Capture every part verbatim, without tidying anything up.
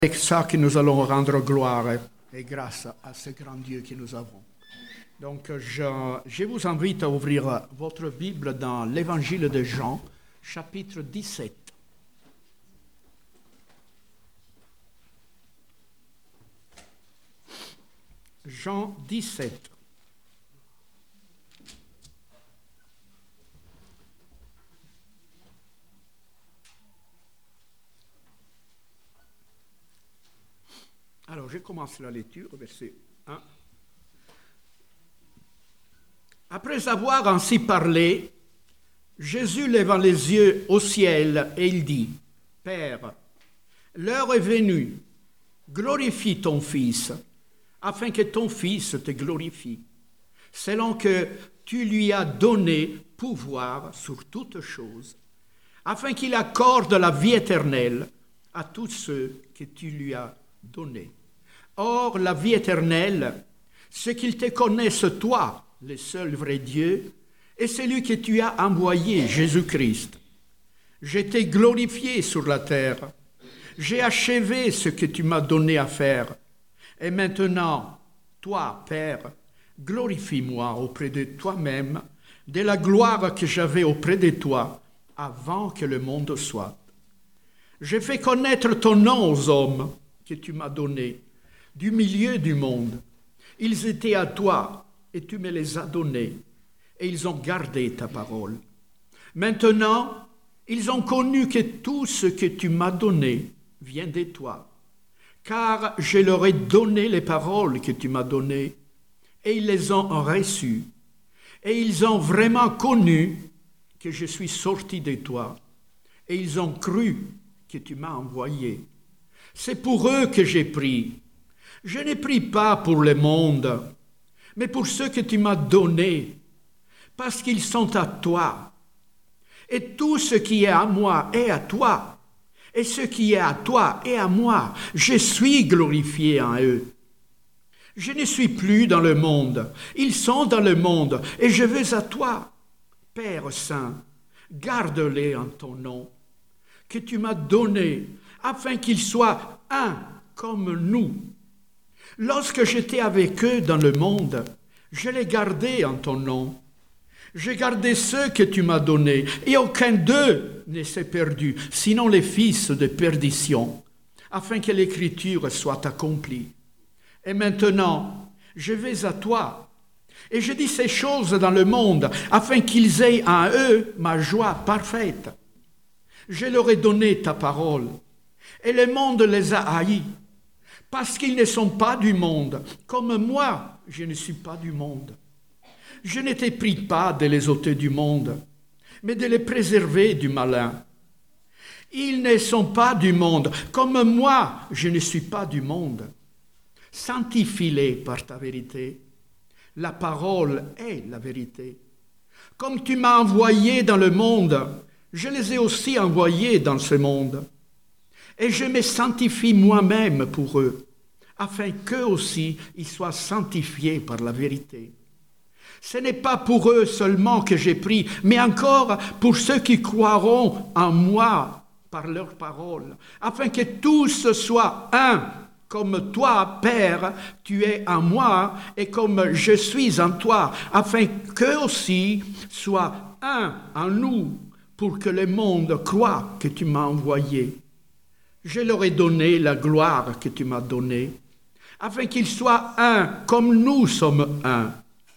avec ça que nous allons rendre gloire et grâce à ce grand Dieu que nous avons. Donc, je, je vous invite à ouvrir votre Bible dans l'Évangile de Jean, chapitre dix-sept. Jean dix-sept. Alors, je commence la lecture, verset un. Après avoir ainsi parlé, Jésus leva les yeux au ciel et il dit, « Père, l'heure est venue, glorifie ton Fils, afin que ton Fils te glorifie, selon que tu lui as donné pouvoir sur toutes choses, afin qu'il accorde la vie éternelle à tous ceux que tu lui as donnés. Or, la vie éternelle, c'est qu'ils te connaissent toi, le seul vrai Dieu, et celui que tu as envoyé, Jésus-Christ. Je t'ai glorifié sur la terre. J'ai achevé ce que tu m'as donné à faire. Et maintenant, toi, Père, glorifie-moi auprès de toi-même, de la gloire que j'avais auprès de toi, avant que le monde soit. J'ai fait connaître ton nom aux hommes que tu m'as donnés, du milieu du monde. Ils étaient à toi, et tu me les as donnés, et ils ont gardé ta parole. Maintenant, ils ont connu que tout ce que tu m'as donné vient de toi, car je leur ai donné les paroles que tu m'as données, et ils les ont reçues, et ils ont vraiment connu que je suis sorti de toi, et ils ont cru que tu m'as envoyé. C'est pour eux que j'ai pris. Je n'ai pris pas pour le monde, mais pour ceux que tu m'as donnés, parce qu'ils sont à toi. Et tout ce qui est à moi est à toi, et ce qui est à toi est à moi. Je suis glorifié en eux. Je ne suis plus dans le monde, ils sont dans le monde, et je veux à toi, Père Saint, garde-les en ton nom, que tu m'as donné, afin qu'ils soient un comme nous. Lorsque j'étais avec eux dans le monde, je les gardais en ton nom. J'ai gardé ceux que tu m'as donnés, et aucun d'eux ne s'est perdu, sinon les fils de perdition, afin que l'écriture soit accomplie. Et maintenant, je vais à toi, et je dis ces choses dans le monde, afin qu'ils aient en eux ma joie parfaite. Je leur ai donné ta parole, et le monde les a haïs, parce qu'ils ne sont pas du monde, comme moi, je ne suis pas du monde. Je ne t'ai pris pas de les ôter du monde, mais de les préserver du malin. Ils ne sont pas du monde, comme moi, je ne suis pas du monde. Sanctifie-les par ta vérité. La parole est la vérité. Comme tu m'as envoyé dans le monde, je les ai aussi envoyés dans ce monde. Et je me sanctifie moi-même pour eux, afin qu'eux aussi ils soient sanctifiés par la vérité. Ce n'est pas pour eux seulement que j'ai pris, mais encore pour ceux qui croiront en moi par leur parole, afin que tous soient un, comme toi, Père, tu es en moi, et comme je suis en toi, afin qu'eux aussi soient un en nous, pour que le monde croie que tu m'as envoyé. Je leur ai donné la gloire que tu m'as donnée, afin qu'ils soient un comme nous sommes un.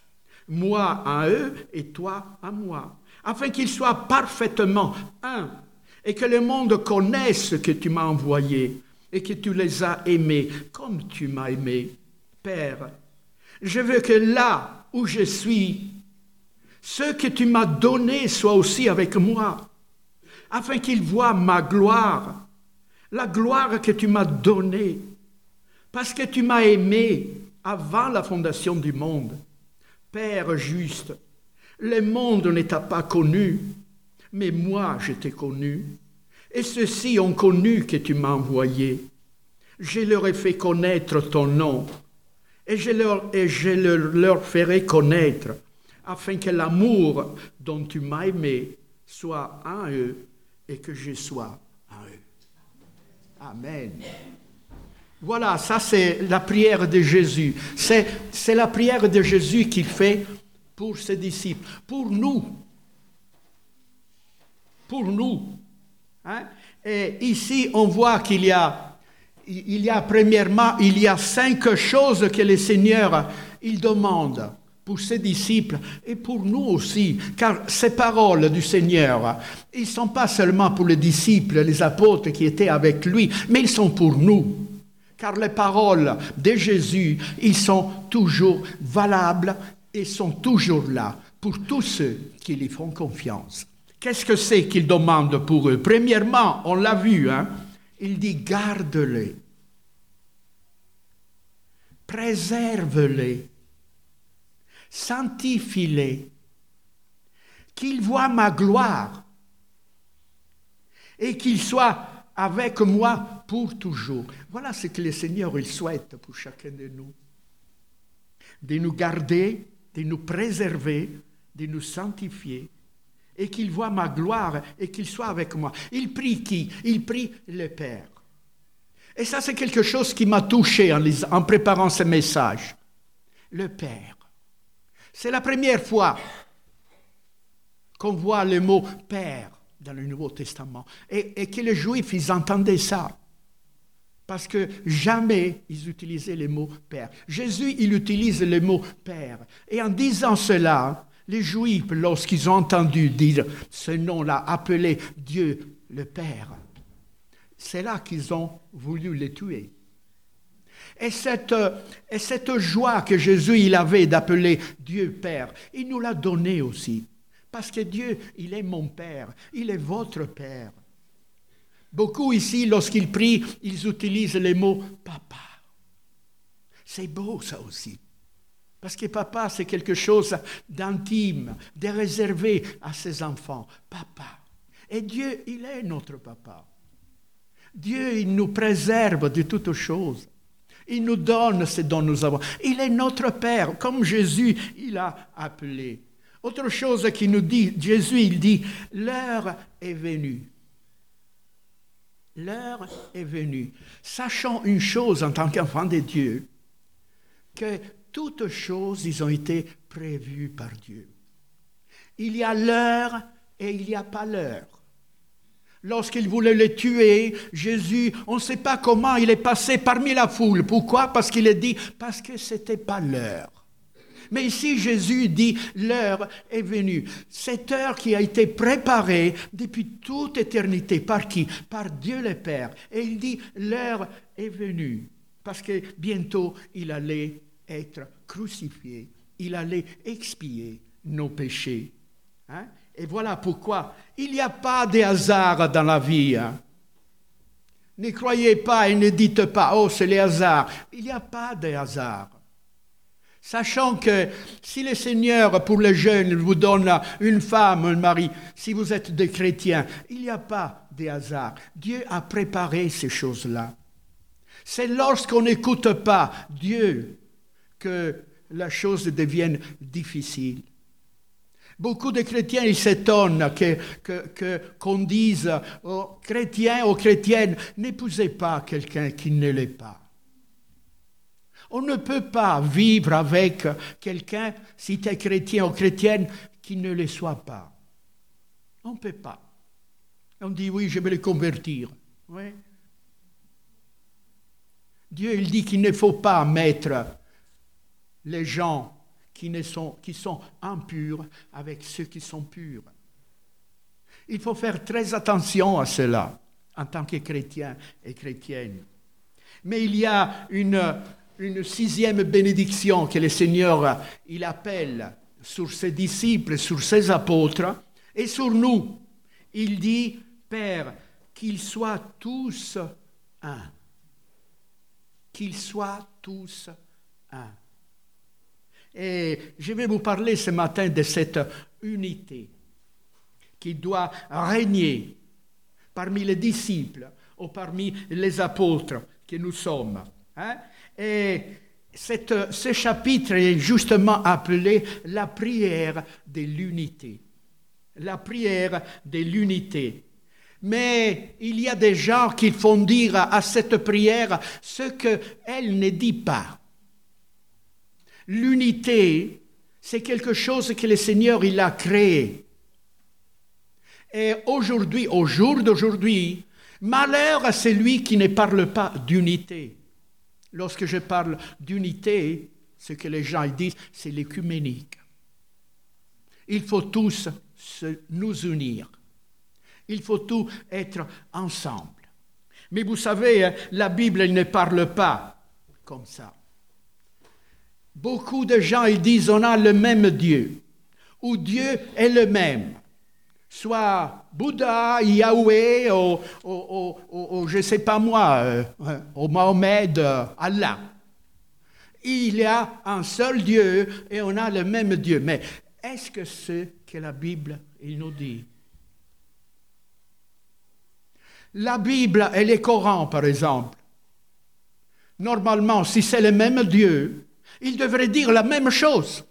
Moi en eux et toi en moi, afin qu'ils soient parfaitement un, et que le monde connaisse que tu m'as envoyé, et que tu les as aimés comme tu m'as aimé. Père, je veux que là où je suis, ceux que tu m'as donnés soient aussi avec moi, afin qu'ils voient ma gloire, la gloire que tu m'as donnée, parce que tu m'as aimé avant la fondation du monde. Père juste, le monde ne t'a pas connu, mais moi je t'ai connu, et ceux-ci ont connu que tu m'as envoyé. Je leur ai fait connaître ton nom, et je leur, et je leur, leur ferai connaître, afin que l'amour dont tu m'as aimé soit en eux, et que je sois en eux. Amen. Voilà, ça c'est la prière de Jésus. C'est, c'est la prière de Jésus qu'il fait pour ses disciples, pour nous. Pour nous. Hein? Et ici, on voit qu'il y a, il y a premièrement, il y a cinq choses que le Seigneur, il demande pour ses disciples et pour nous aussi, car ces paroles du Seigneur, ils ne sont pas seulement pour les disciples, les apôtres qui étaient avec lui, mais ils sont pour nous. Car les paroles de Jésus, ils sont toujours valables et sont toujours là pour tous ceux qui lui font confiance. Qu'est-ce que c'est qu'il demande pour eux? Premièrement, on l'a vu, hein, il dit garde-les, préserve-les, sanctifie-les, qu'ils voient ma gloire et qu'ils soient avec moi pour toujours. Voilà ce que le Seigneur il souhaite pour chacun de nous. De nous garder, de nous préserver, de nous sanctifier et qu'il voit ma gloire et qu'il soit avec moi. Il prie qui? Il prie le Père. Et ça, c'est quelque chose qui m'a touché en, lisant, en préparant ce message. Le Père. C'est la première fois qu'on voit le mot « Père » dans le Nouveau Testament. Et, et que les Juifs, ils entendaient ça. Parce que jamais ils utilisaient le mot « Père ». Jésus, il utilise le mot « Père ». Et en disant cela, les Juifs, lorsqu'ils ont entendu dire ce nom-là, appelé Dieu le Père, c'est là qu'ils ont voulu le tuer. Et cette, et cette joie que Jésus il avait d'appeler Dieu Père, il nous l'a donnée aussi. Parce que Dieu, il est mon Père, il est votre Père. Beaucoup ici, lorsqu'ils prient, ils utilisent les mots « papa ». C'est beau ça aussi. Parce que papa, c'est quelque chose d'intime, de réservé à ses enfants. Papa. Et Dieu, il est notre papa. Dieu, il nous préserve de toutes choses. Il nous donne ce dont nous avons. Il est notre Père, comme Jésus, il a appelé. Autre chose qu'il nous dit, Jésus, il dit, l'heure est venue. L'heure est venue. Sachant une chose en tant qu'enfant de Dieu, que toutes choses, ils ont été prévues par Dieu. Il y a l'heure et il n'y a pas l'heure. Lorsqu'il voulait le tuer, Jésus, on ne sait pas comment, il est passé parmi la foule. Pourquoi? Parce qu'il a dit, parce que ce n'était pas l'heure. Mais ici, Jésus dit, l'heure est venue. Cette heure qui a été préparée depuis toute éternité. Par qui? Par Dieu le Père. Et il dit, l'heure est venue. Parce que bientôt, il allait être crucifié. Il allait expier nos péchés. Hein? Et voilà pourquoi il n'y a pas de hasard dans la vie. Hein? Ne croyez pas et ne dites pas, oh, c'est les hasards. Il n'y a pas de hasard. Sachant que si le Seigneur, pour les jeunes, vous donne une femme, un mari, si vous êtes des chrétiens, il n'y a pas de hasard. Dieu a préparé ces choses-là. C'est lorsqu'on n'écoute pas Dieu que la chose devienne difficile. Beaucoup de chrétiens, ils s'étonnent que, que, que, qu'on dise aux chrétiens, aux chrétiennes, n'épousez pas quelqu'un qui ne l'est pas. On ne peut pas vivre avec quelqu'un, si tu es chrétien ou chrétienne, qui ne le soit pas. On ne peut pas. On dit, oui, je vais le convertir. Oui. Dieu, il dit qu'il ne faut pas mettre les gens qui, ne sont, qui sont impurs avec ceux qui sont purs. Il faut faire très attention à cela, en tant que chrétien et chrétienne. Mais il y a une... une sixième bénédiction que le Seigneur il appelle sur ses disciples, sur ses apôtres et sur nous. Il dit, Père, qu'ils soient tous un. Qu'ils soient tous un. Et je vais vous parler ce matin de cette unité qui doit régner parmi les disciples ou parmi les apôtres que nous sommes. Hein? Et cette, ce chapitre est justement appelé la prière de l'unité. La prière de l'unité. Mais il y a des gens qui font dire à cette prière ce qu'elle ne dit pas. L'unité, c'est quelque chose que le Seigneur il a créé. Et aujourd'hui, au jour d'aujourd'hui, malheur à celui qui ne parle pas d'unité. Lorsque je parle d'unité, ce que les gens ils disent, c'est l'écuménique. Il faut tous se, nous unir. Il faut tous être ensemble. Mais vous savez, la Bible elle ne parle pas comme ça. Beaucoup de gens ils disent on a le même Dieu, ou Dieu est le même. Soit Bouddha, Yahweh, ou, ou, ou, ou, ou je ne sais pas moi, euh, ou Mohamed, euh, Allah. Il y a un seul Dieu et on a le même Dieu. Mais est-ce que c'est ce que la Bible il nous dit? La Bible et le Coran, par exemple, normalement, si c'est le même Dieu, il devrait dire la même chose.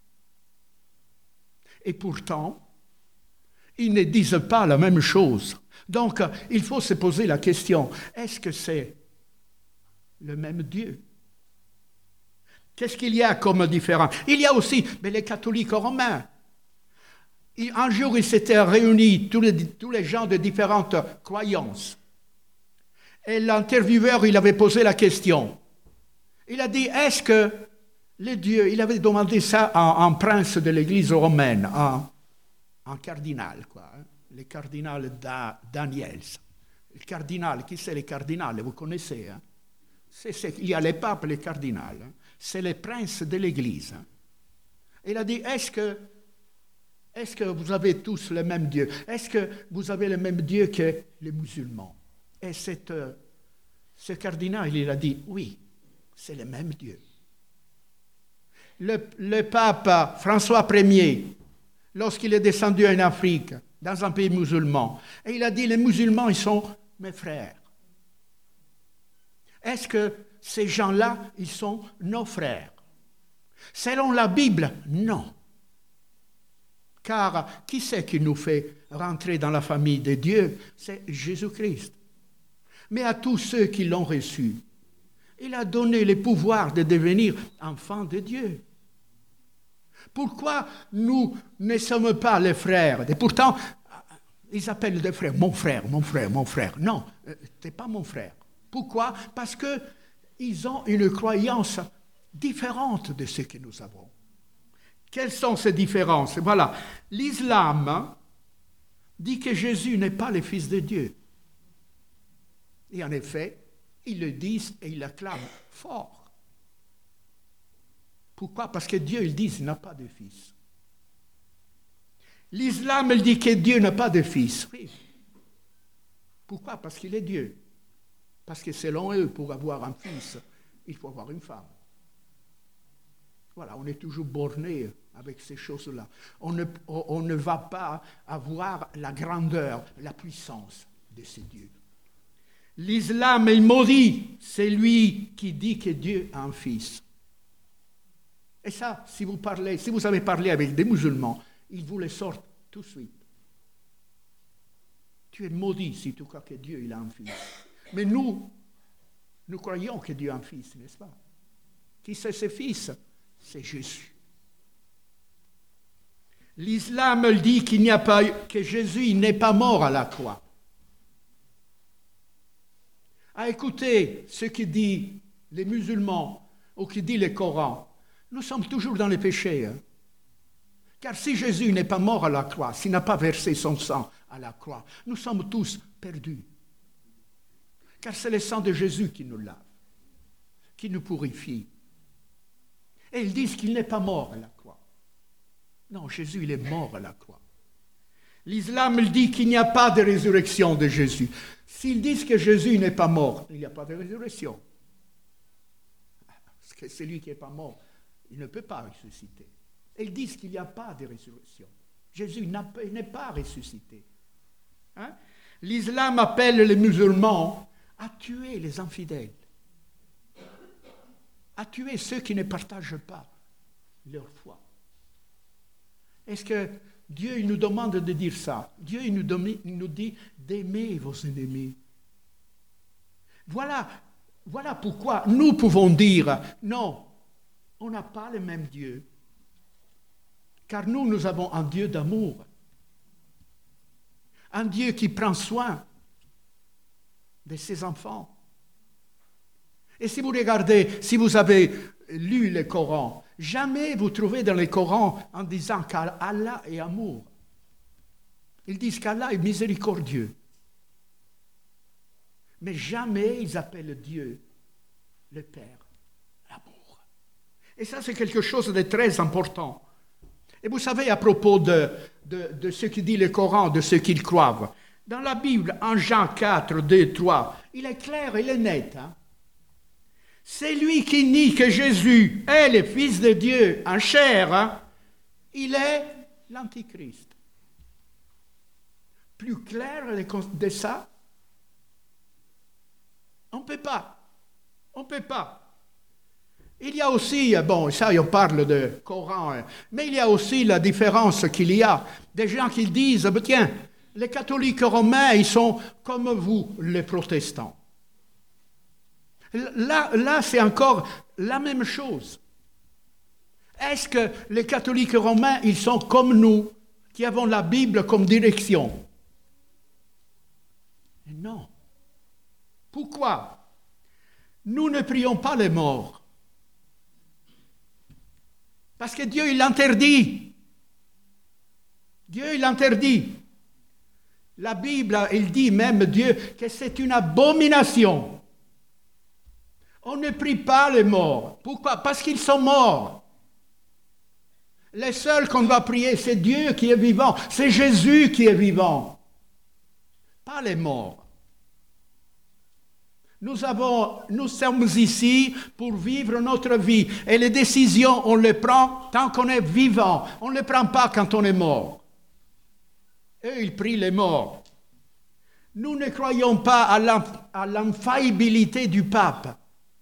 Et pourtant, ils ne disent pas la même chose. Donc, il faut se poser la question, est-ce que c'est le même Dieu? Qu'est-ce qu'il y a comme différence? Il y a aussi mais les catholiques romains. Un jour, ils s'étaient réunis, tous les, tous les gens de différentes croyances. Et l'intervieweur, il avait posé la question. Il a dit, est-ce que les dieux, il avait demandé ça à un prince de l'église romaine, un, un cardinal, quoi, hein, le cardinal da, Daniels. Le cardinal, qui c'est le cardinal? Vous connaissez, hein? c'est, c'est, il y a les papes et les cardinals. Hein? C'est les princes de l'église. Hein? Il a dit, est-ce que Est-ce que vous avez tous le même Dieu? Est-ce que vous avez le même Dieu que les musulmans? Et cette, ce cardinal, il a dit, oui, c'est le même Dieu. Le, le pape François Ier, lorsqu'il est descendu en Afrique, dans un pays musulman, et il a dit, les musulmans, ils sont mes frères. Est-ce que ces gens-là, ils sont nos frères? Selon la Bible, non. Car qui c'est qui nous fait rentrer dans la famille de Dieu? C'est Jésus-Christ. Mais à tous ceux qui l'ont reçu, il a donné le pouvoir de devenir enfants de Dieu. Pourquoi nous ne sommes pas les frères? Et pourtant, ils appellent des frères, mon frère, mon frère, mon frère. Non, tu n'es pas mon frère. Pourquoi? Parce qu'ils ont une croyance différente de ce que nous avons. Quelles sont ces différences? Voilà, l'islam dit que Jésus n'est pas le Fils de Dieu. Et en effet, ils le disent et ils l'acclament fort. Pourquoi? Parce que Dieu, ils disent, n'a pas de fils. L'islam, il dit que Dieu n'a pas de fils. Oui. Pourquoi? Parce qu'il est Dieu. Parce que selon eux, pour avoir un fils, il faut avoir une femme. Voilà, on est toujours borné avec ces choses-là. On ne, on ne va pas avoir la grandeur, la puissance de ces dieux. L'islam est maudit, c'est lui qui dit que Dieu a un fils. Et ça, si vous parlez, si vous avez parlé avec des musulmans, ils vous le sortent tout de suite. Tu es maudit si tu crois que Dieu il a un fils. Mais nous, nous croyons que Dieu a un fils, n'est-ce pas? Qui c'est ce fils? C'est Jésus. L'islam dit qu'il n'y a pas, que Jésus n'est pas mort à la croix. À écouter ce que disent les musulmans ou qui dit le Coran, nous sommes toujours dans les péchés. Hein? Car si Jésus n'est pas mort à la croix, s'il n'a pas versé son sang à la croix, nous sommes tous perdus. Car c'est le sang de Jésus qui nous lave, qui nous purifie. Et ils disent qu'il n'est pas mort à la croix. Non, Jésus, il est mort à la croix. L'islam il dit qu'il n'y a pas de résurrection de Jésus. S'ils disent que Jésus n'est pas mort, il n'y a pas de résurrection. Parce que celui qui n'est pas mort, il ne peut pas ressusciter. Et ils disent qu'il n'y a pas de résurrection. Jésus n'est pas ressuscité. Hein? L'islam appelle les musulmans à tuer les infidèles, à tuer ceux qui ne partagent pas leur foi. Est-ce que Dieu, il nous demande de dire ça. Dieu, il nous, dem- il nous dit d'aimer vos ennemis. Voilà, voilà pourquoi nous pouvons dire, non, on n'a pas le même Dieu. Car nous, nous avons un Dieu d'amour. Un Dieu qui prend soin de ses enfants. Et si vous regardez, si vous avez lu le Coran, jamais vous trouvez dans le Coran en disant qu'Allah est amour. Ils disent qu'Allah est miséricordieux. Mais jamais ils appellent Dieu le Père, l'amour. Et ça, c'est quelque chose de très important. Et vous savez, à propos de, de, de ce que dit le Coran, de ce qu'ils croient, dans la Bible, en Jean quatre, deux, trois, il est clair, il est net. Hein? C'est lui qui nie que Jésus est le Fils de Dieu en chair, hein? Il est l'Antichrist. Plus clair de ça, on ne peut pas. On ne peut pas. Il y a aussi, bon, ça, on parle de Coran, mais il y a aussi la différence qu'il y a des gens qui disent, ben, tiens, les catholiques romains, ils sont comme vous, les protestants. Là, là, c'est encore la même chose. Est-ce que les catholiques romains, ils sont comme nous, qui avons la Bible comme direction? Non. Pourquoi? Nous ne prions pas les morts. Parce que Dieu, il l'interdit. Dieu, il l'interdit. La Bible, il dit même, Dieu, que c'est une abomination. On ne prie pas les morts. Pourquoi? Parce qu'ils sont morts. Les seuls qu'on doit prier, c'est Dieu qui est vivant. C'est Jésus qui est vivant. Pas les morts. Nous, avons, nous sommes ici pour vivre notre vie. Et les décisions, on les prend tant qu'on est vivant. On ne les prend pas quand on est mort. Eux, ils prient les morts. Nous ne croyons pas à l'infaillibilité du pape.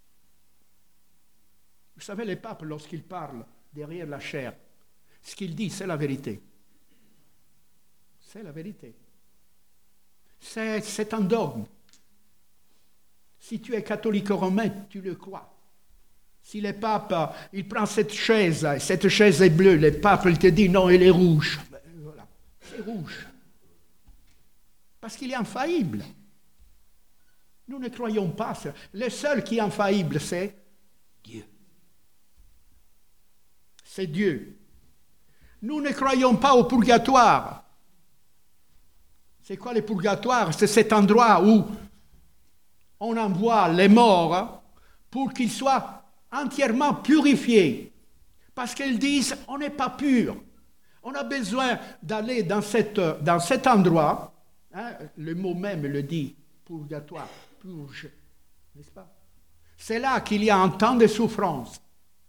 Vous savez, le pape, lorsqu'il parle derrière la chair, ce qu'il dit, c'est la vérité. C'est la vérité. C'est, c'est un dogme. Si tu es catholique romain, tu le crois. Si le pape, il prend cette chaise, cette chaise est bleue, le pape, il te dit non, elle est rouge. Ben, voilà, c'est rouge. Parce qu'il est infaillible. Nous ne croyons pas ça. Le seul qui est infaillible, c'est Dieu. C'est Dieu. Nous ne croyons pas au purgatoire. C'est quoi le purgatoire? C'est cet endroit où on envoie les morts pour qu'ils soient entièrement purifiés. Parce qu'ils disent, on n'est pas pur. On a besoin d'aller dans, cette, dans cet endroit, hein, le mot même le dit, purgatoire, purge, n'est-ce pas? C'est là qu'il y a un temps de souffrance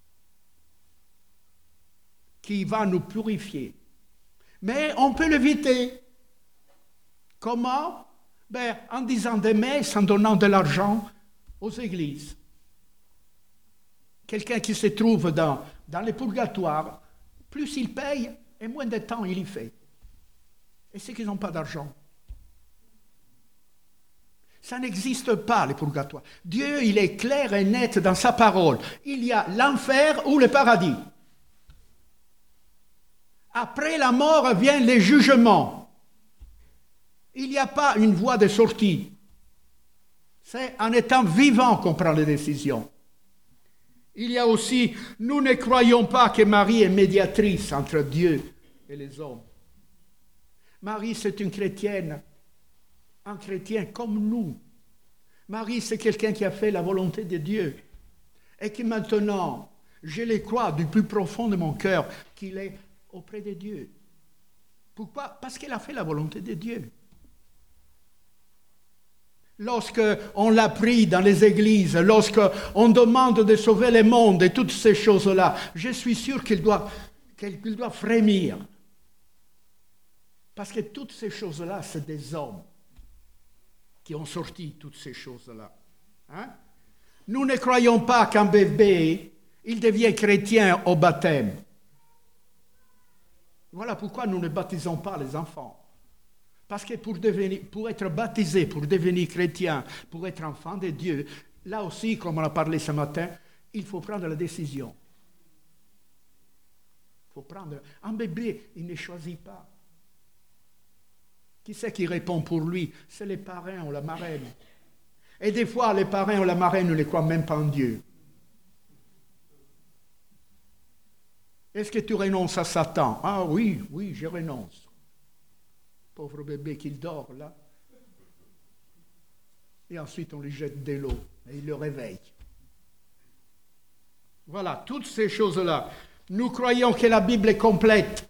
qui va nous purifier. Mais on peut l'éviter. Comment? Ben, en disant des messes, en donnant de l'argent aux églises. Quelqu'un qui se trouve dans, dans les purgatoires, plus il paye, et moins de temps il y fait. Et c'est qu'ils n'ont pas d'argent. Ça n'existe pas, les purgatoires. Dieu, il est clair et net dans sa parole. Il y a l'enfer ou le paradis. Après la mort vient le jugement. Il n'y a pas une voie de sortie. C'est en étant vivant qu'on prend les décisions. Il y a aussi, nous ne croyons pas que Marie est médiatrice entre Dieu et les hommes. Marie, c'est une chrétienne, un chrétien comme nous. Marie, c'est quelqu'un qui a fait la volonté de Dieu. Et qui maintenant, je le crois du plus profond de mon cœur, qu'il est auprès de Dieu. Pourquoi? Parce qu'elle a fait la volonté de Dieu. Lorsqu'on l'a pris dans les églises, lorsqu'on demande de sauver le monde et toutes ces choses-là, je suis sûr qu'il doit, qu'il doit frémir. Parce que toutes ces choses-là, c'est des hommes qui ont sorti toutes ces choses-là. Hein? Nous ne croyons pas qu'un bébé, il devient chrétien au baptême. Voilà pourquoi nous ne baptisons pas les enfants. Parce que pour, devenir, pour être baptisé, pour devenir chrétien, pour être enfant de Dieu, là aussi, comme on a parlé ce matin, il faut prendre la décision. Il faut prendre... Un bébé, il ne choisit pas. Qui c'est qui répond pour lui? C'est les parrains ou la marraine. Et des fois, les parrains ou la marraine ne les croient même pas en Dieu. Est-ce que tu renonces à Satan? Ah oui, oui, je renonce. Pauvre bébé qui dort là. Et ensuite, on lui jette de l'eau et il le réveille. Voilà, toutes ces choses-là. Nous croyons que la Bible est complète.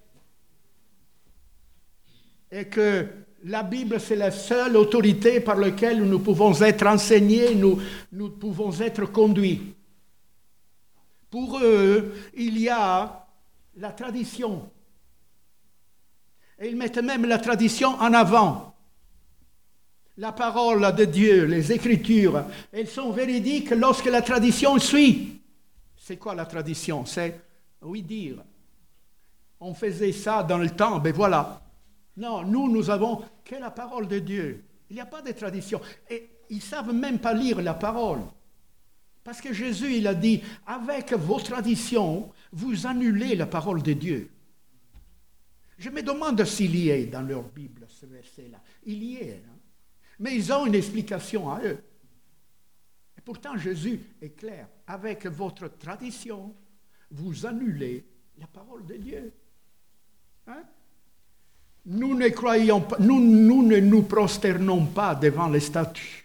Et que la Bible, c'est la seule autorité par laquelle nous pouvons être enseignés, nous, nous pouvons être conduits. Pour eux, il y a la tradition. Et ils mettent même la tradition en avant. La parole de Dieu, les Écritures, elles sont véridiques lorsque la tradition suit. C'est quoi la tradition? C'est, oui, dire. On faisait ça dans le temps, ben voilà. Non, nous, nous avons que la parole de Dieu. Il n'y a pas de tradition. Et ils ne savent même pas lire la parole. Parce que Jésus, il a dit, avec vos traditions, vous annulez la parole de Dieu. Je me demande s'il y est dans leur Bible, ce verset-là. Il y est. Hein? Mais ils ont une explication à eux. Et pourtant, Jésus est clair. Avec votre tradition, vous annulez la parole de Dieu. Hein? Nous ne croyons pas, nous, nous ne nous prosternons pas devant les statues.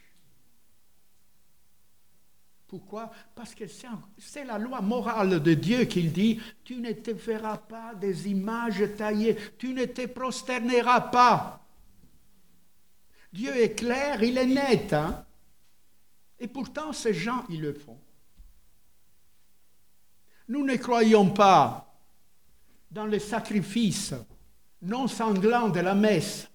Pourquoi? Parce que c'est, c'est la loi morale de Dieu qui dit « Tu ne te feras pas des images taillées, tu ne te prosterneras pas. » Dieu est clair, il est net. Hein? Et pourtant, ces gens, ils le font. Nous ne croyons pas dans les sacrifices non sanglants de la messe.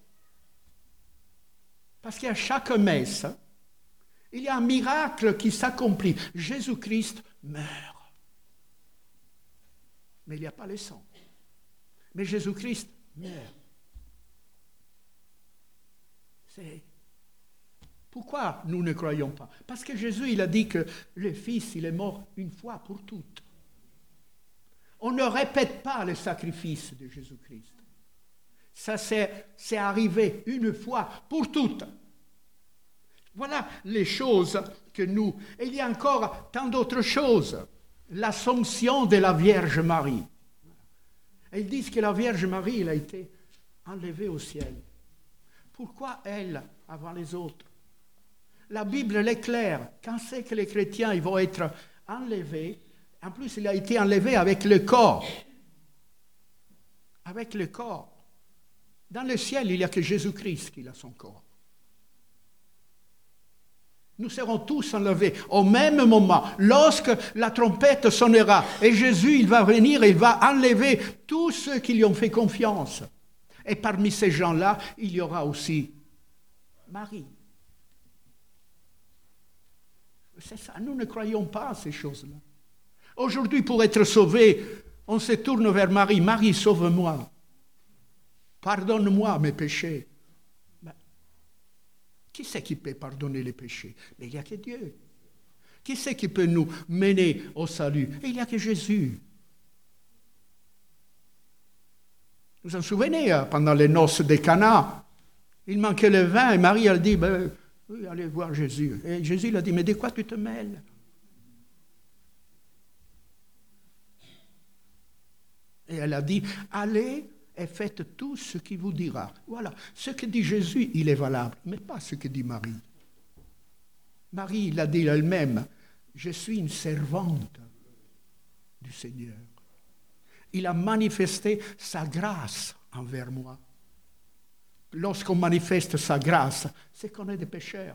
Parce qu'à chaque messe, il y a un miracle qui s'accomplit. Jésus-Christ meurt. Mais il n'y a pas le sang. Mais Jésus-Christ meurt. C'est... Pourquoi nous ne croyons pas? Parce que Jésus, il a dit que le Fils, il est mort une fois pour toutes. On ne répète pas le sacrifice de Jésus-Christ. Ça, c'est, c'est arrivé une fois pour toutes. Voilà les choses que nous... Et il y a encore tant d'autres choses. L'Assomption de la Vierge Marie. Ils disent que la Vierge Marie, elle a été enlevée au ciel. Pourquoi elle avant les autres? La Bible elle est claire. Quand c'est que les chrétiens ils vont être enlevés, en plus il a été enlevé avec le corps. Avec le corps. Dans le ciel, il n'y a que Jésus-Christ qui a son corps. Nous serons tous enlevés au même moment, lorsque la trompette sonnera. Et Jésus, il va venir et il va enlever tous ceux qui lui ont fait confiance. Et parmi ces gens-là, il y aura aussi Marie. C'est ça, nous ne croyons pas à ces choses-là. Aujourd'hui, pour être sauvé, on se tourne vers Marie. Marie, sauve-moi. Pardonne-moi mes péchés. Ben, qui c'est qui peut pardonner les péchés? Mais il n'y a que Dieu. Qui c'est qui peut nous mener au salut? Et il n'y a que Jésus. Vous vous en souvenez, pendant les noces de Cana, il manquait le vin et Marie a dit, ben, oui, allez voir Jésus. Et Jésus il a dit, mais de quoi tu te mêles? Et elle a dit, allez et faites tout ce qu'il vous dira. Voilà, ce que dit Jésus, il est valable, mais pas ce que dit Marie. Marie, il a dit elle-même, je suis une servante du Seigneur. Il a manifesté sa grâce envers moi. Lorsqu'on manifeste sa grâce, c'est qu'on est des pécheurs.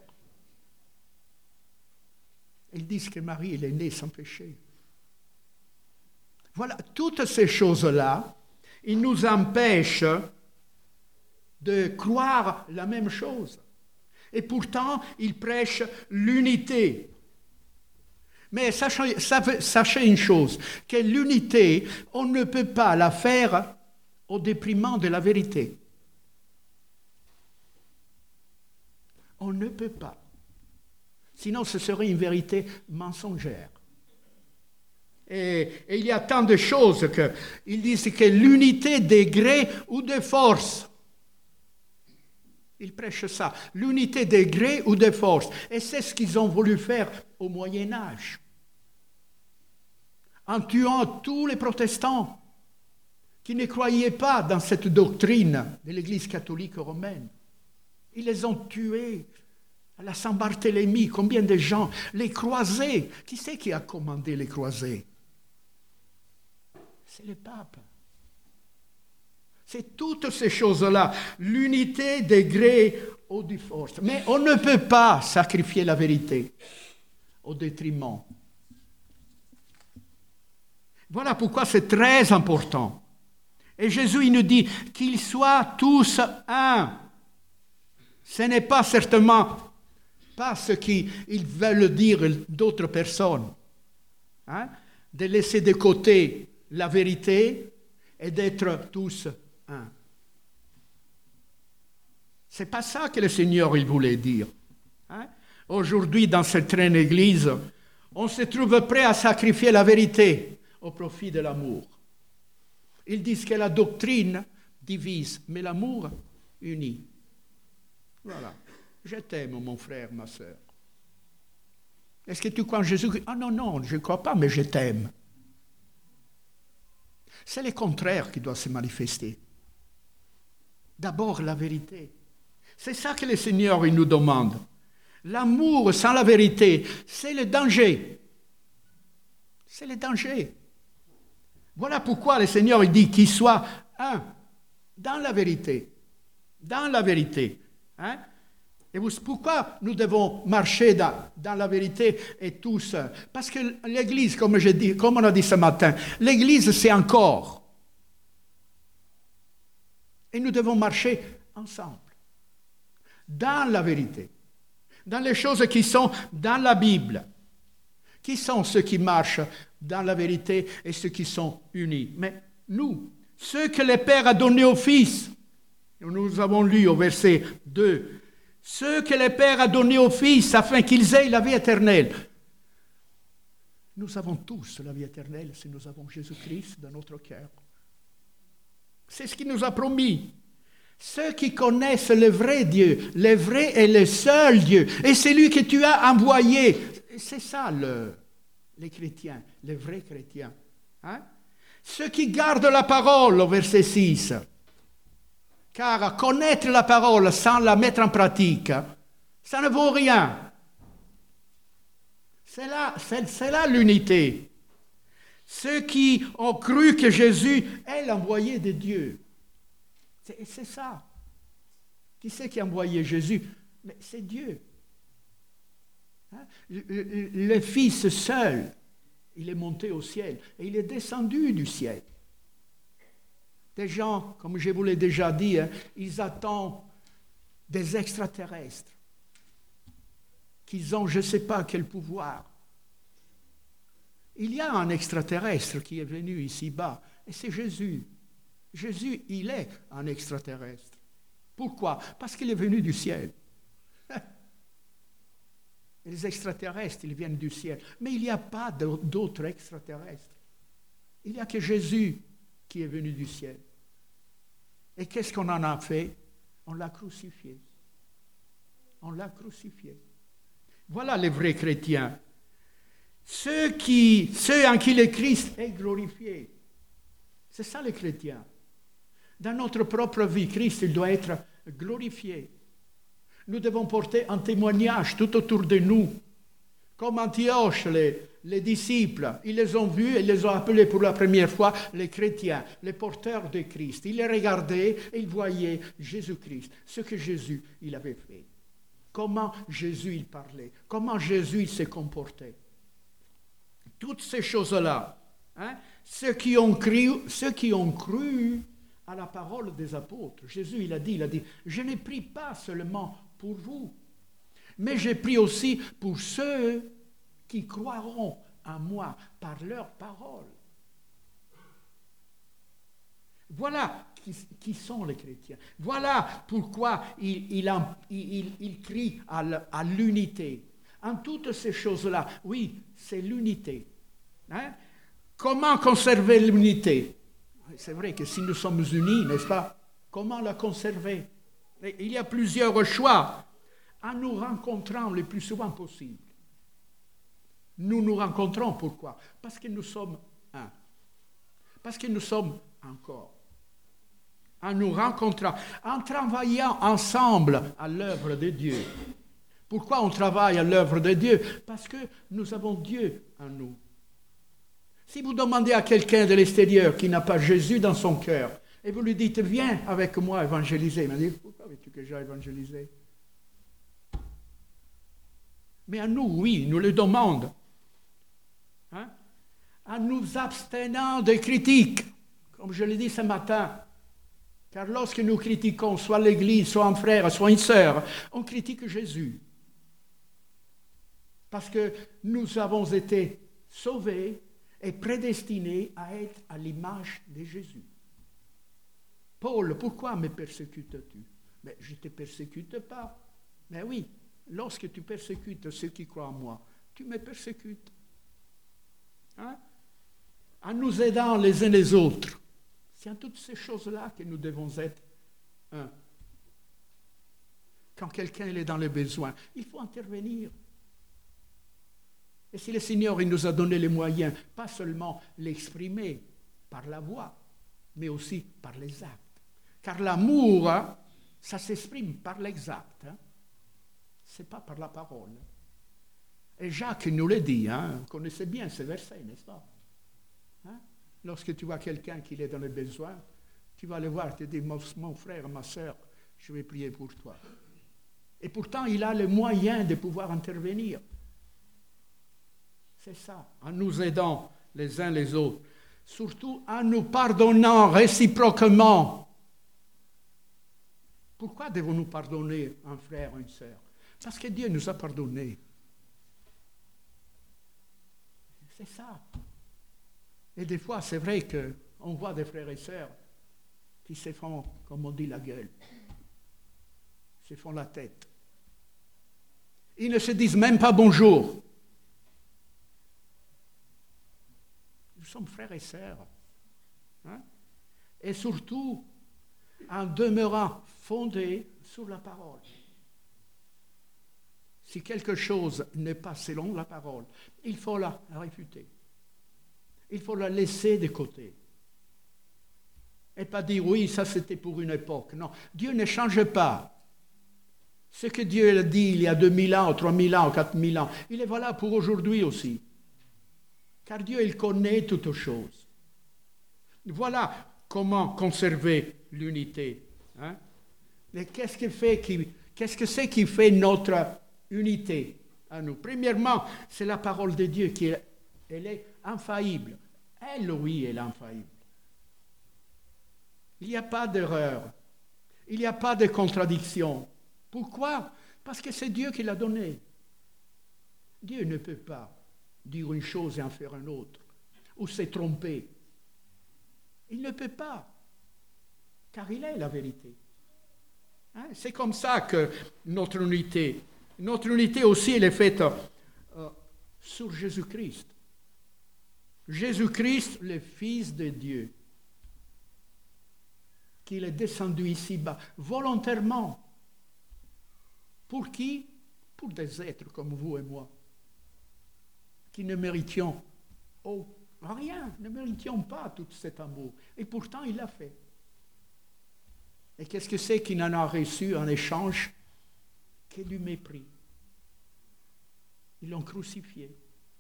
Ils disent que Marie, elle est née sans péché. Voilà, toutes ces choses-là, ils nous empêchent de croire la même chose. Et pourtant, ils prêchent l'unité. Mais sachez, sachez une chose, que l'unité, on ne peut pas la faire au détriment de la vérité. On ne peut pas. Sinon, ce serait une vérité mensongère. Et, et il y a tant de choses qu'ils disent que l'unité des grés ou de force. Ils prêchent ça, l'unité des grés ou des forces. Et c'est ce qu'ils ont voulu faire au Moyen-Âge. En tuant tous les protestants qui ne croyaient pas dans cette doctrine de l'Église catholique romaine. Ils les ont tués. À la Saint-Barthélemy, combien de gens? Les croisés. Qui c'est qui a commandé les croisés? C'est le pape. C'est toutes ces choses-là. L'unité des grés ou du force. Mais on ne peut pas sacrifier la vérité au détriment. Voilà pourquoi c'est très important. Et Jésus il nous dit qu'ils soient tous un. Ce n'est pas certainement pas ce qu'ils veulent dire d'autres personnes. Hein? De laisser de côté la vérité et d'être tous un. Ce n'est pas ça que le Seigneur il voulait dire. Hein? Aujourd'hui, dans cette reine église, on se trouve prêt à sacrifier la vérité au profit de l'amour. Ils disent que la doctrine divise, mais l'amour unit. Voilà. Je t'aime, mon frère, ma sœur. Est-ce que tu crois en Jésus? Ah non, non, je ne crois pas, mais je t'aime. C'est le contraire qui doit se manifester. D'abord, la vérité. C'est ça que le Seigneur il nous demande. L'amour sans la vérité, c'est le danger. C'est le danger. Voilà pourquoi le Seigneur il dit qu'il soit un, dans la vérité. Dans la vérité. Hein? Et vous, pourquoi nous devons marcher dans, dans la vérité et tous? Parce que l'Église, comme, je dis, comme on a dit ce matin, l'Église c'est un corps. Et nous devons marcher ensemble. Dans la vérité. Dans les choses qui sont dans la Bible. Qui sont ceux qui marchent dans la vérité et ceux qui sont unis? Mais nous, ceux que le Père a donnés au Fils, nous avons lu au verset deux, ceux que le Père a donnés au Fils afin qu'ils aient la vie éternelle. Nous avons tous la vie éternelle si nous avons Jésus-Christ dans notre cœur. C'est ce qu'il nous a promis. Ceux qui connaissent le vrai Dieu, le vrai et le seul Dieu, et c'est lui que tu as envoyé. C'est ça le, les chrétiens, les vrais chrétiens. Hein? Ceux qui gardent la parole au verset six. Car connaître la parole sans la mettre en pratique, ça ne vaut rien. C'est là, c'est, c'est là l'unité. Ceux qui ont cru que Jésus est l'envoyé de Dieu. C'est, c'est ça. Qui c'est qui a envoyé Jésus? Mais c'est Dieu. Hein? Le, le, le Fils seul, il est monté au ciel et il est descendu du ciel. Des gens, comme je vous l'ai déjà dit, hein, ils attendent des extraterrestres, qu'ils ont je ne sais pas quel pouvoir. Il y a un extraterrestre qui est venu ici-bas, et c'est Jésus. Jésus, il est un extraterrestre. Pourquoi? Parce qu'il est venu du ciel. Et les extraterrestres, ils viennent du ciel. Mais il n'y a pas d'autres extraterrestres. Il n'y a que Jésus qui est venu du ciel. Et qu'est-ce qu'on en a fait? On l'a crucifié. On l'a crucifié. Voilà les vrais chrétiens. Ceux, qui, ceux en qui le Christ est glorifié. C'est ça les chrétiens. Dans notre propre vie, Christ il doit être glorifié. Nous devons porter un témoignage tout autour de nous. Comme Antioche, les, les disciples, ils les ont vus et ils les ont appelés pour la première fois les chrétiens, les porteurs de Christ. Ils les regardaient et ils voyaient Jésus-Christ, ce que Jésus il avait fait. Comment Jésus il parlait, comment Jésus il se comportait. Toutes ces choses-là, hein, ceux qui ont cru, ceux qui ont cru à la parole des apôtres. Jésus il a dit, il a dit, je n'ai pris pas seulement pour vous, mais j'ai pris aussi pour ceux qui croiront en moi par leur parole. Voilà qui, qui sont les chrétiens. Voilà pourquoi il, il, en, il, il crie à, à l'unité. En toutes ces choses-là, oui, c'est l'unité. Hein? Comment conserver l'unité? C'est vrai que si nous sommes unis, n'est-ce pas? Comment la conserver? Il y a plusieurs choix. En nous rencontrant le plus souvent possible. Nous nous rencontrons, pourquoi? Parce que nous sommes un. Parce que nous sommes un corps. En nous rencontrant, en travaillant ensemble à l'œuvre de Dieu. Pourquoi on travaille à l'œuvre de Dieu? Parce que nous avons Dieu en nous. Si vous demandez à quelqu'un de l'extérieur qui n'a pas Jésus dans son cœur, et vous lui dites, viens avec moi évangéliser, il va dire, pourquoi veux-tu que j'aille évangéliser? Mais à nous, oui, nous le demandons. Hein? En nous abstenant des critiques, comme je l'ai dit ce matin. Car lorsque nous critiquons soit l'Église, soit un frère, soit une sœur, on critique Jésus. Parce que nous avons été sauvés et prédestinés à être à l'image de Jésus. Paul, pourquoi me persécutes-tu? Mais je ne te persécute pas. Mais oui, lorsque tu persécutes ceux qui croient en moi, tu me persécutes. Hein? En nous aidant les uns les autres. C'est en toutes ces choses-là que nous devons être un. Quand quelqu'un est dans le besoin, il faut intervenir. Et si le Seigneur il nous a donné les moyens, pas seulement l'exprimer par la voix, mais aussi par les actes. Car l'amour, hein, ça s'exprime par les actes. Hein. Ce n'est pas par la parole. Et Jacques nous le dit, hein, vous connaissez bien ce verset, n'est-ce pas? Hein? Lorsque tu vois quelqu'un qui est dans le besoin, tu vas le voir, tu te dis, mon, mon frère, ma soeur, je vais prier pour toi. Et pourtant, il a le moyen de pouvoir intervenir. C'est ça, en nous aidant les uns les autres. Surtout en nous pardonnant réciproquement. Pourquoi devons-nous pardonner un frère ou une sœur? Parce que Dieu nous a pardonné. C'est ça. Et des fois, c'est vrai qu'on voit des frères et sœurs qui se font, comme on dit, la gueule. Se font la tête. Ils ne se disent même pas bonjour. Nous sommes frères et sœurs. Hein? Et surtout, en demeurant fondés sur la parole. Si quelque chose n'est pas selon la parole, il faut la réfuter. Il faut la laisser de côté. Et pas dire, oui, ça c'était pour une époque. Non, Dieu ne change pas. Ce que Dieu a dit il y a deux mille ans, ou trois mille ans, ou quatre mille ans, il est valable pour aujourd'hui aussi. Car Dieu, il connaît toutes choses. Voilà comment conserver l'unité. Hein? Mais qu'est-ce que, fait qui, qu'est-ce que c'est qui fait notre unité à nous? Premièrement, c'est la parole de Dieu qui est, elle est infaillible. Elle, oui, elle est infaillible. Il n'y a pas d'erreur. Il n'y a pas de contradiction. Pourquoi? Parce que c'est Dieu qui l'a donné. Dieu ne peut pas dire une chose et en faire une autre, ou se tromper. Il ne peut pas, car il est la vérité. Hein? C'est comme ça que notre unité, notre unité aussi, elle est faite euh, sur Jésus-Christ. Jésus-Christ, le Fils de Dieu, qu'il est descendu ici-bas, volontairement. Pour qui? Pour des êtres comme vous et moi, qui ne méritions oh, rien, ne méritions pas tout cet amour. Et pourtant, il l'a fait. Et qu'est-ce que c'est qu'il en a reçu en échange? Que du mépris. Ils l'ont crucifié.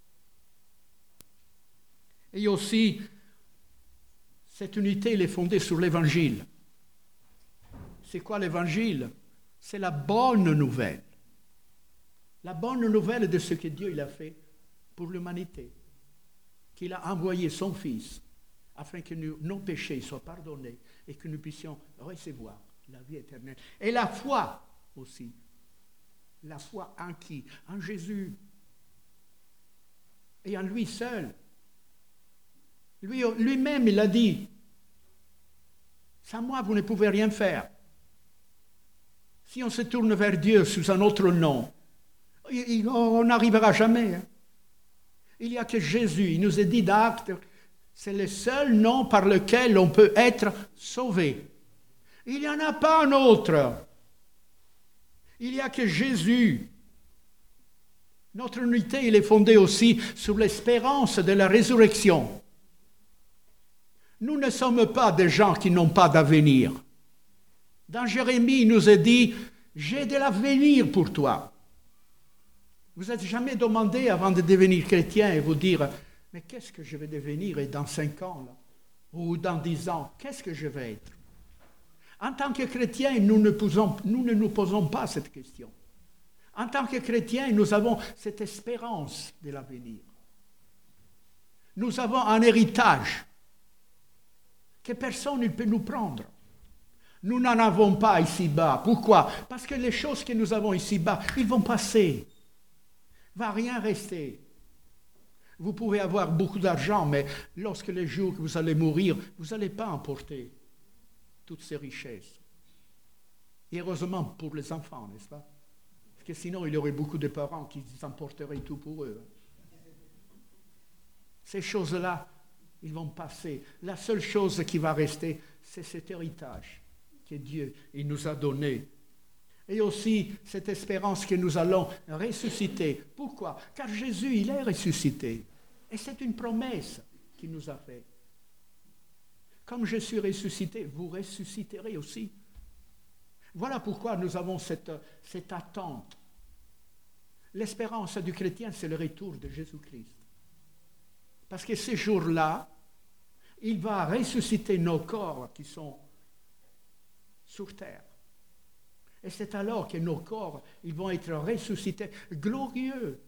Et aussi, cette unité, elle est fondée sur l'Évangile. C'est quoi l'Évangile? C'est la bonne nouvelle. La bonne nouvelle de ce que Dieu il a fait pour l'humanité. Qu'il a envoyé son Fils afin que nous, nos péchés soient pardonnés et que nous puissions recevoir la vie éternelle. Et la foi aussi. La foi en qui? En Jésus. Et en lui seul. Lui, lui-même, il a dit, Sans moi, vous ne pouvez rien faire. Si on se tourne vers Dieu sous un autre nom, on n'arrivera jamais. Il n'y a que Jésus. Il nous est dit d'Actes, c'est le seul nom par lequel on peut être sauvé. Il n'y en a pas un autre. Il n'y a que Jésus. Notre unité, il est fondée aussi sur l'espérance de la résurrection. Nous ne sommes pas des gens qui n'ont pas d'avenir. Dans Jérémie, il nous est dit, j'ai de l'avenir pour toi. Vous n'êtes jamais demandé avant de devenir chrétien et vous dire, mais qu'est-ce que je vais devenir et dans cinq ans, là, ou dans dix ans, qu'est-ce que je vais être? En tant que chrétiens, nous ne, posons, nous ne nous posons pas cette question. En tant que chrétiens, nous avons cette espérance de l'avenir. Nous avons un héritage que personne ne peut nous prendre. Nous n'en avons pas ici-bas. Pourquoi? Parce que les choses que nous avons ici-bas, ils vont passer. Il ne va rien rester. Vous pouvez avoir beaucoup d'argent, mais lorsque le jour que vous allez mourir, vous n'allez pas emporter toutes ces richesses. Et heureusement pour les enfants, n'est-ce pas? Parce que sinon, il y aurait beaucoup de parents qui emporteraient tout pour eux. Ces choses-là, ils vont passer. La seule chose qui va rester, c'est cet héritage que Dieu il nous a donné. Et aussi cette espérance que nous allons ressusciter. Pourquoi? Car Jésus, il est ressuscité. Et c'est une promesse qu'il nous a faite. Comme je suis ressuscité, vous ressusciterez aussi. Voilà pourquoi nous avons cette, cette attente. L'espérance du chrétien, c'est le retour de Jésus-Christ. Parce que ces jours-là, il va ressusciter nos corps qui sont sur terre. Et c'est alors que nos corps, ils vont être ressuscités, glorieux.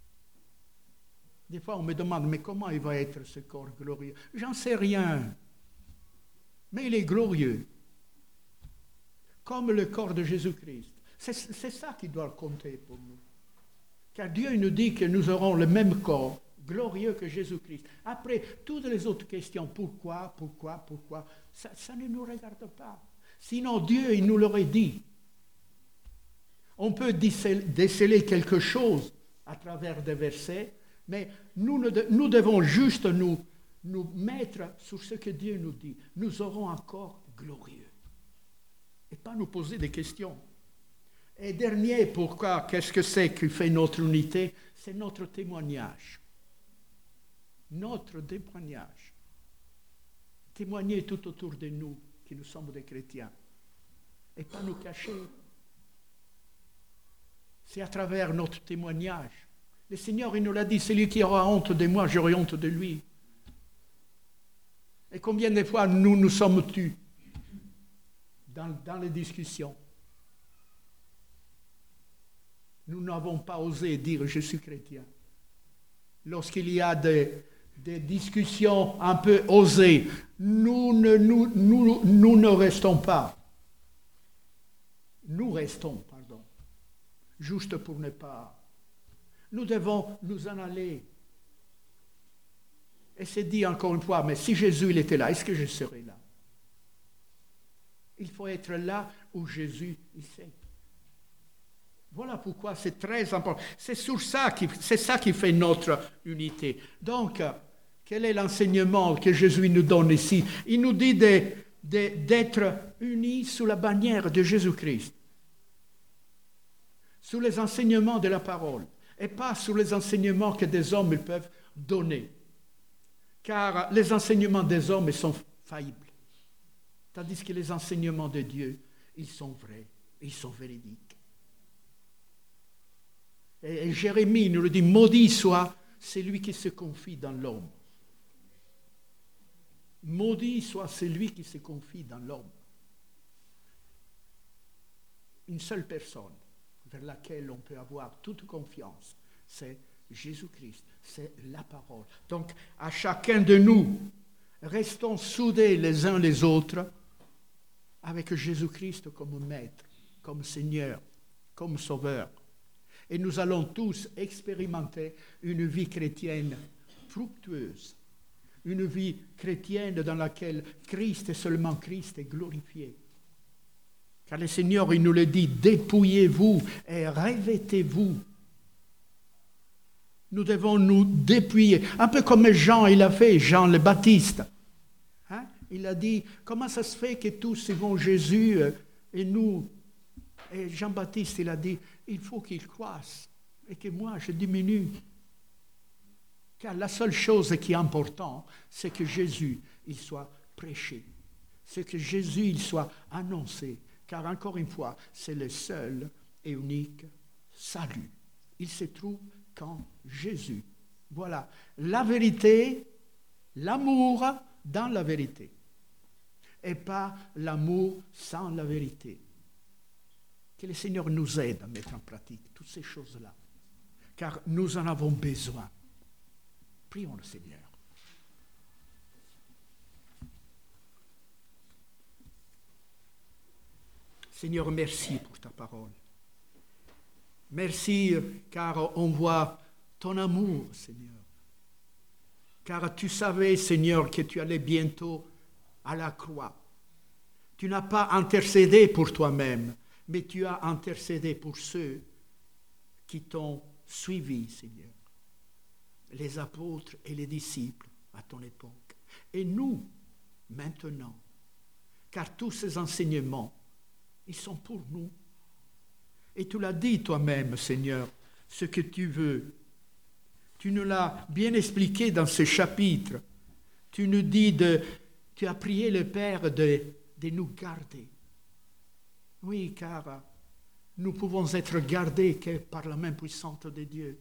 Des fois, on me demande, mais comment il va être ce corps glorieux? J'en sais rien. Mais il est glorieux. Comme le corps de Jésus-Christ. C'est, c'est ça qui doit compter pour nous. Car Dieu nous dit que nous aurons le même corps, glorieux que Jésus-Christ. Après, toutes les autres questions, pourquoi, pourquoi, pourquoi, ça, ça ne nous regarde pas. Sinon, Dieu, il nous l'aurait dit. On peut déceler quelque chose à travers des versets, mais nous, nous devons juste nous, nous mettre sur ce que Dieu nous dit. Nous aurons un corps glorieux. Et pas nous poser des questions. Et dernier, pourquoi, qu'est-ce que c'est qui fait notre unité? C'est notre témoignage. Notre témoignage. Témoigner tout autour de nous, que nous sommes des chrétiens. Et pas nous cacher. C'est à travers notre témoignage. Le Seigneur, il nous l'a dit, celui qui aura honte de moi, j'aurai honte de lui. Et combien de fois nous nous sommes tus dans, dans les discussions. Nous n'avons pas osé dire « je suis chrétien ». Lorsqu'il y a des, des discussions un peu osées, nous ne, nous, nous, nous ne restons pas. Nous restons, pardon, juste pour ne pas... Nous devons nous en aller. Et c'est dit encore une fois, mais si Jésus il était là, est-ce que je serais là? Il faut être là où Jésus il est. Voilà pourquoi c'est très important. C'est sur ça qui, c'est ça qui fait notre unité. Donc, quel est l'enseignement que Jésus nous donne ici? Il nous dit de, de, d'être unis sous la bannière de Jésus-Christ, sous les enseignements de la parole, et pas sous les enseignements que des hommes ils peuvent donner. Car les enseignements des hommes ils sont faillibles. Tandis que les enseignements de Dieu, ils sont vrais, ils sont véridiques. Et, et Jérémie nous le dit, maudit soit celui qui se confie dans l'homme. Maudit soit celui qui se confie dans l'homme. Une seule personne vers laquelle on peut avoir toute confiance, c'est Jésus-Christ, c'est la parole. Donc, à chacun de nous, restons soudés les uns les autres avec Jésus-Christ comme maître, comme Seigneur, comme Sauveur. Et nous allons tous expérimenter une vie chrétienne fructueuse, une vie chrétienne dans laquelle Christ et seulement Christ est glorifié. Car le Seigneur, il nous le dit, dépouillez-vous et revêtez-vous. Nous devons nous dépouiller, un peu comme Jean, il a fait, Jean le Baptiste. Hein? Il a dit, comment ça se fait que tous suivons Jésus et nous, et Jean-Baptiste, il a dit, il faut qu'il croisse et que moi, je diminue. Car la seule chose qui est importante, c'est que Jésus, il soit prêché. C'est que Jésus, il soit annoncé. Car encore une fois, c'est le seul et unique salut. Il se trouve qu'en Jésus. Voilà, la vérité, l'amour dans la vérité. Et pas l'amour sans la vérité. Que le Seigneur nous aide à mettre en pratique toutes ces choses-là. Car nous en avons besoin. Prions le Seigneur. Seigneur, merci pour ta parole. Merci car on voit ton amour, Seigneur. Car tu savais, Seigneur, que tu allais bientôt à la croix. Tu n'as pas intercédé pour toi-même, mais tu as intercédé pour ceux qui t'ont suivi, Seigneur. Les apôtres et les disciples à ton époque. Et nous, maintenant, car tous ces enseignements, ils sont pour nous. Et tu l'as dit toi-même, Seigneur, ce que tu veux. Tu nous l'as bien expliqué dans ce chapitre. Tu nous dis de, tu as prié le Père de, de nous garder. Oui, car nous pouvons être gardés que par la main puissante de Dieu.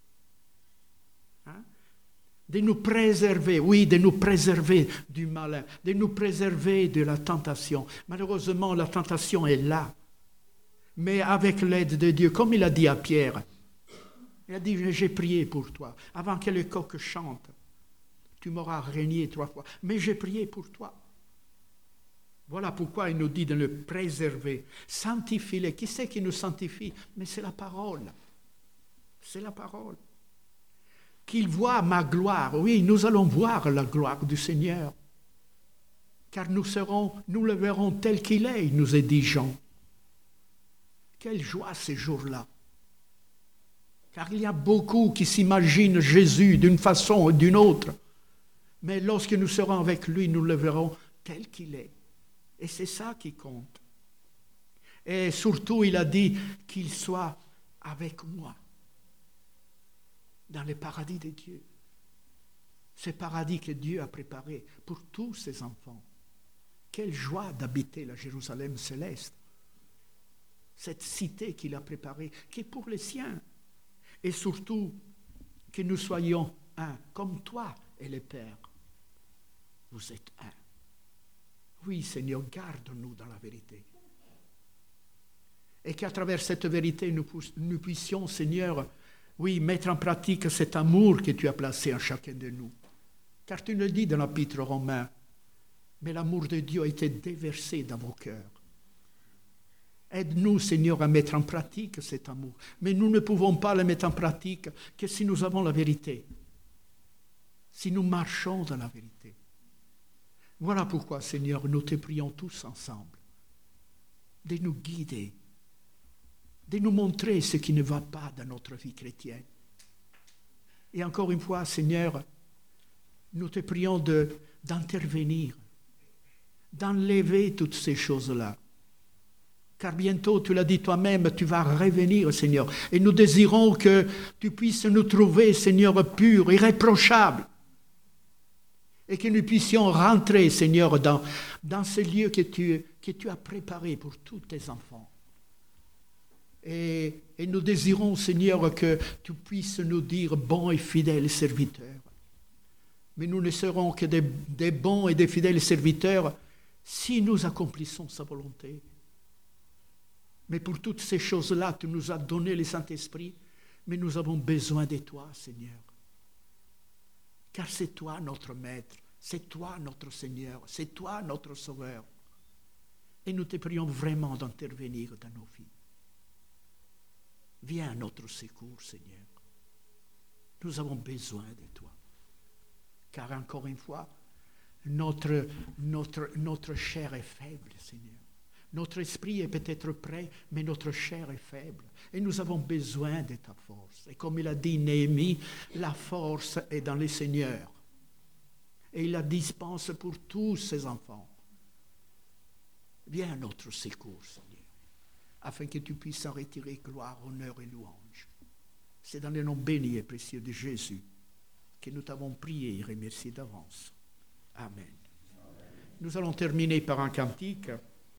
Hein? De nous préserver, oui, de nous préserver du malin, de nous préserver de la tentation. Malheureusement, la tentation est là. Mais avec l'aide de Dieu, comme il a dit à Pierre, il a dit, j'ai prié pour toi. Avant que le coq chante, tu m'auras régné trois fois. Mais j'ai prié pour toi. Voilà pourquoi il nous dit de le préserver. Sanctifie-le. Qui c'est qui nous sanctifie? Mais c'est la parole. C'est la parole. Qu'il voit ma gloire. Oui, nous allons voir la gloire du Seigneur. Car nous serons, nous le verrons tel qu'il est, il nous est dit Jean. Quelle joie ces jours-là. Car il y a beaucoup qui s'imaginent Jésus d'une façon ou d'une autre. Mais lorsque nous serons avec lui, nous le verrons tel qu'il est. Et c'est ça qui compte. Et surtout, il a dit qu'il soit avec moi. Dans le paradis de Dieu. Ce paradis que Dieu a préparé pour tous ses enfants. Quelle joie d'habiter la Jérusalem céleste. Cette cité qu'il a préparée, qui est pour les siens. Et surtout, que nous soyons un, comme toi et le Père. Vous êtes un. Oui, Seigneur, garde-nous dans la vérité. Et qu'à travers cette vérité, nous, nous puissions, Seigneur, oui, mettre en pratique cet amour que tu as placé en chacun de nous. Car tu le dis dans l'Épître aux Romains, mais l'amour de Dieu a été déversé dans vos cœurs. Aide-nous, Seigneur, à mettre en pratique cet amour. Mais nous ne pouvons pas le mettre en pratique que si nous avons la vérité. Si nous marchons dans la vérité. Voilà pourquoi, Seigneur, nous te prions tous ensemble. De nous guider. De nous montrer ce qui ne va pas dans notre vie chrétienne. Et encore une fois, Seigneur, nous te prions de, d'intervenir, d'enlever toutes ces choses-là. Car bientôt, tu l'as dit toi-même, tu vas revenir, Seigneur. Et nous désirons que tu puisses nous trouver, Seigneur, purs, irréprochables. Et que nous puissions rentrer, Seigneur, dans, dans ce lieu que tu, que tu as préparé pour tous tes enfants. Et, et nous désirons, Seigneur, que tu puisses nous dire bon et fidèle serviteur. Mais nous ne serons que des, des bons et des fidèles serviteurs si nous accomplissons sa volonté. Mais pour toutes ces choses-là, tu nous as donné le Saint-Esprit, mais nous avons besoin de toi, Seigneur. Car c'est toi notre Maître, c'est toi notre Seigneur, c'est toi notre Sauveur. Et nous te prions vraiment d'intervenir dans nos vies. Viens à notre secours, Seigneur. Nous avons besoin de toi. car encore une fois, notre, notre, notre chair est faible, Seigneur. Notre esprit est peut-être prêt, mais notre chair est faible. Et nous avons besoin de ta force. Et comme il a dit Néhémie, la force est dans le Seigneur. Et il la dispense pour tous ses enfants. Viens à notre secours, Seigneur, afin que tu puisses en retirer gloire, honneur et louange. C'est dans le nom béni et précieux de Jésus que nous t'avons prié et remercié d'avance. Amen. Nous allons terminer par un cantique.